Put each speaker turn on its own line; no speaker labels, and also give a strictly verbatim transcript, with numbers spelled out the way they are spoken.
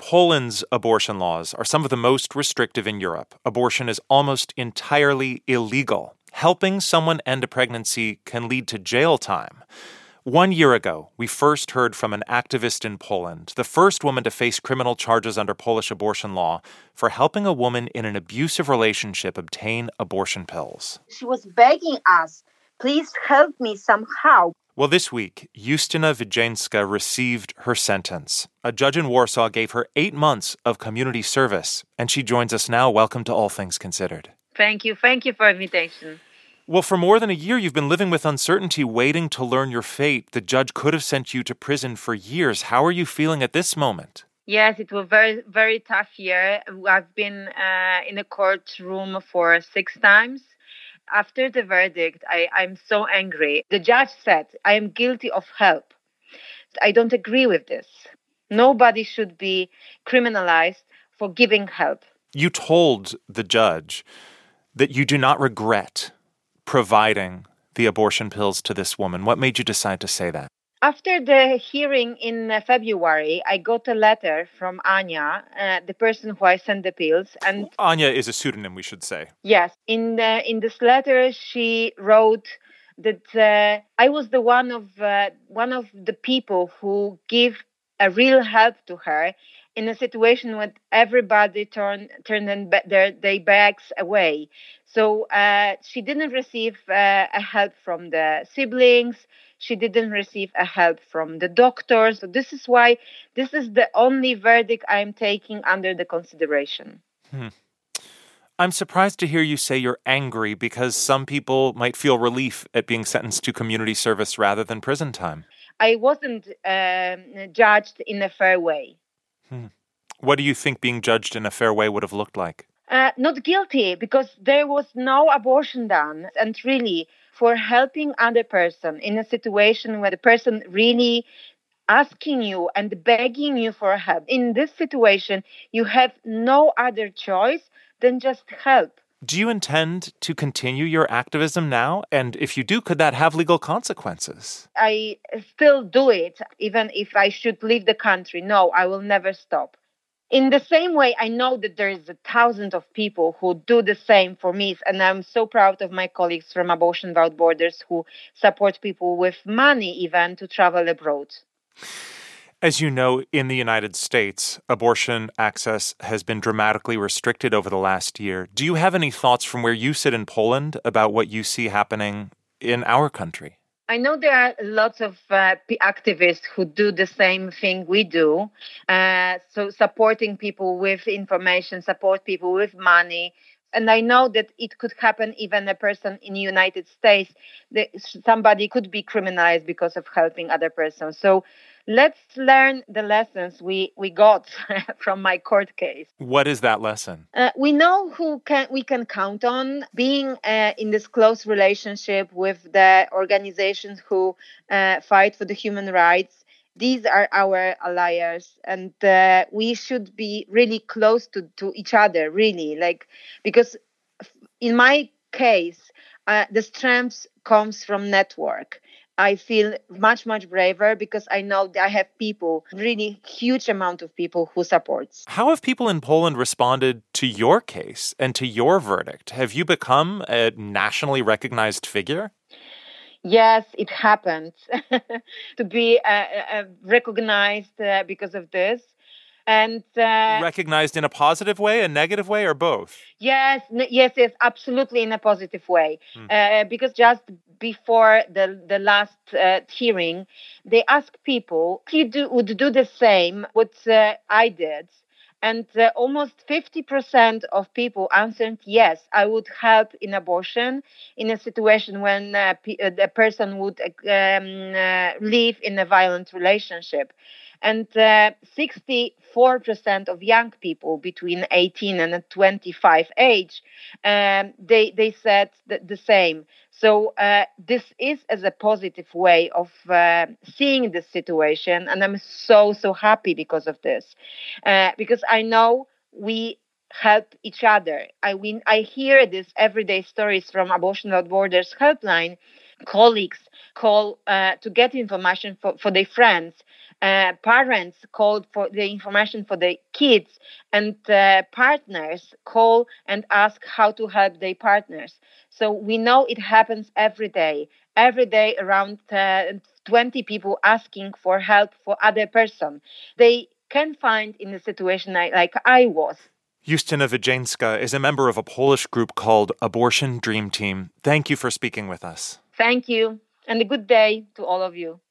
Poland's abortion laws are some of the most restrictive in Europe. Abortion is almost entirely illegal. Helping someone end a pregnancy can lead to jail time. One year ago, we first heard from an activist in Poland, the first woman to face criminal charges under Polish abortion law for helping a woman in an abusive relationship obtain abortion pills.
She was begging us, please help me somehow.
Well, this week, Justyna Wydzyńska received her sentence. A judge in Warsaw gave her eight months of community service, and she joins us now. Welcome to All Things Considered.
Thank you. Thank you for the invitation.
Well, for more than a year, you've been living with uncertainty, waiting to learn your fate. The judge could have sent you to prison for years. How are you feeling at this moment?
Yes, it was very, very tough year. I've been uh, in a courtroom for six times. After the verdict, I, I'm so angry. The judge said, I am guilty of help. I don't agree with this. Nobody should be criminalized for giving help.
You told the judge that you do not regret providing the abortion pills to this woman. What made you decide to say that?
After the hearing in February, I got a letter from Anya, uh, the person who I sent the pills. And
Anya is a pseudonym, we should say.
Yes. In the, in this letter, she wrote that uh, I was the one of uh, one of the people who give a real help to her in a situation when everybody turned turned their, their backs away. So uh, she didn't receive uh, a help from the siblings. She didn't receive a help from the doctors. So this is why this is the only verdict I'm taking under the consideration.
Hmm. I'm surprised to hear you say you're angry because some people might feel relief at being sentenced to community service rather than prison time.
I wasn't uh, judged in a fair way.
Hmm. What do you think being judged in a fair way would have looked like?
Uh, not guilty, because there was no abortion done. And really, for helping other person in a situation where the person really asking you and begging you for help. In this situation, you have no other choice than just help.
Do you intend to continue your activism now? And if you do, could that have legal consequences?
I still do it, even if I should leave the country. No, I will never stop. In the same way, I know that there is a thousand of people who do the same for me. And I'm so proud of my colleagues from Abortion Without Borders who support people with money even to travel abroad.
As you know, in the United States, abortion access has been dramatically restricted over the last year. Do you have any thoughts from where you sit in Poland about what you see happening in our country?
I know there are lots of uh, activists who do the same thing we do. Uh, so supporting people with information, support people with money. And I know that it could happen even a person in the United States, that somebody could be criminalized because of helping other persons. So let's learn the lessons we, we got from my court case.
What is that lesson?
Uh, we know who can we can count on. Being uh, in this close relationship with the organizations who uh, fight for the human rights. These are our allies, and uh, we should be really close to, to each other, really. Like, because in my case, uh, the strength comes from network. I feel much, much braver because I know that I have people, really huge amount of people who supports.
How have people in Poland responded to your case and to your verdict? Have you become a nationally recognized figure?
Yes, it happened to be uh, uh, recognized uh, because of this. And uh,
recognized in a positive way, a negative way, or both?
Yes, n- yes, yes, absolutely in a positive way. Hmm. Uh, because just before the the last uh, hearing, they asked people if you do, would do the same what uh, I did. And uh, almost fifty percent of people answered, yes, I would help in abortion in a situation when uh, p- uh, the person would um, uh, live in a violent relationship. And uh, sixty-four percent of young people between eighteen and twenty-five age, um, they, they said the, the same. So uh, this is as a positive way of uh, seeing this situation. And I'm so, so happy because of this. Uh, because I know we help each other. I mean, I hear these everyday stories from Abortion Without Borders helpline. Colleagues call uh, to get information for, for their friends. uh, parents called for the information for the kids, and uh, partners call and ask how to help their partners. So we know it happens every day. Every day, around uh, twenty people asking for help for other person. They can find in a situation like, like I was.
Justyna Wydzyńska is a member of a Polish group called Abortion Dream Team. Thank you for speaking with us.
Thank you, and a good day to all of you.